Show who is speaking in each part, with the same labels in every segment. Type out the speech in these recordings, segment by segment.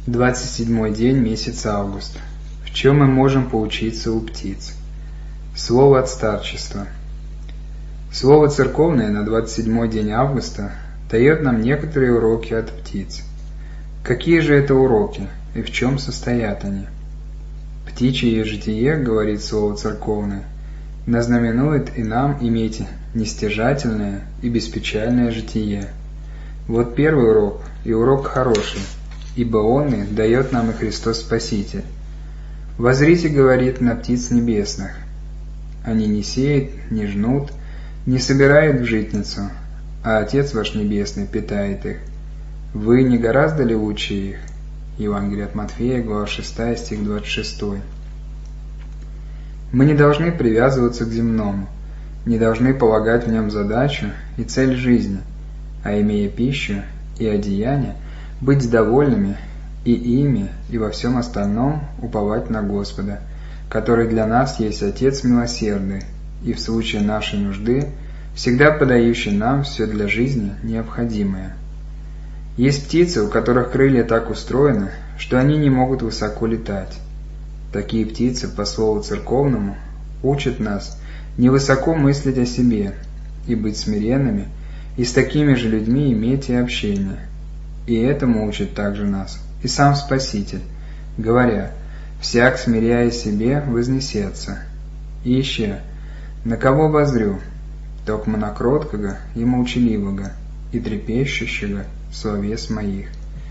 Speaker 1: 27-й день месяца август. В чем мы можем поучиться у птиц? Слово от старчества. Слово церковное на 27-й день августа дает нам некоторые уроки от птиц. Какие же это уроки и в чем состоят они? Птичье житие, говорит слово церковное, назнаменует и нам иметь нестяжательное и беспечальное житие. Вот первый урок, и урок хороший, ибо он и дает нам и Христос Спаситель. «Возрите, — говорит, — на птиц небесных. Они не сеют, не жнут, не собирают в житницу, а Отец ваш Небесный питает их. Вы не гораздо ли лучше их?» Евангелие от Матфея, глава 6, стих 26. Мы не должны привязываться к земному, не должны полагать в нем задачу и цель жизни, а имея пищу и одеяние, быть довольными и ими, и во всем остальном уповать на Господа, который для нас есть Отец милосердный, и в случае нашей нужды всегда подающий нам все для жизни необходимое. Есть птицы, у которых крылья так устроены, что они не могут высоко летать. Такие птицы, по слову церковному, учат нас невысоко мыслить о себе и быть смиренными, и с такими же людьми иметь и общение. И этому учит также нас и сам Спаситель, говоря: «Всяк, смиряя себе, вознесется». И еще: «На кого воззрю? Токмо на кроткого и молчаливого, и трепещущего словес моих».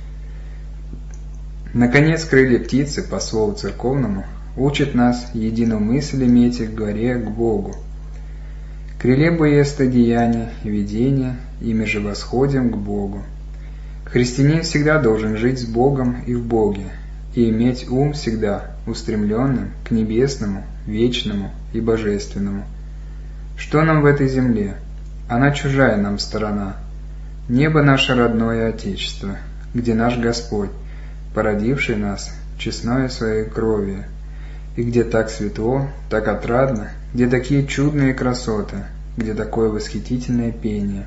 Speaker 1: Наконец, крылья птицы, по слову церковному, учат нас единую мысль иметь в горе к Богу. «Криле боеста деяния и видения, ими же восходим к Богу». Христианин всегда должен жить с Богом и в Боге, и иметь ум всегда устремленным к небесному, вечному и божественному. Что нам в этой земле? Она чужая нам сторона. Небо наше родное Отечество, где наш Господь, породивший нас честною своей кровью, и где так светло, так отрадно, где такие чудные красоты, где такое восхитительное пение.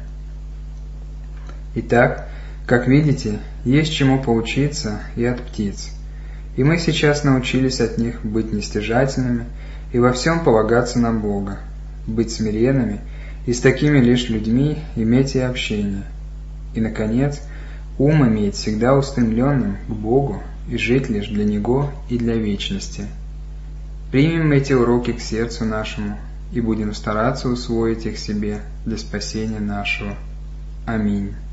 Speaker 1: Итак, как видите, есть чему поучиться и от птиц. И мы сейчас научились от них быть нестяжательными и во всем полагаться на Бога, быть смиренными и с такими лишь людьми иметь и общение. И, наконец, ум иметь всегда устремленным к Богу и жить лишь для Него и для вечности. Примем эти уроки к сердцу нашему и будем стараться усвоить их себе для спасения нашего. Аминь.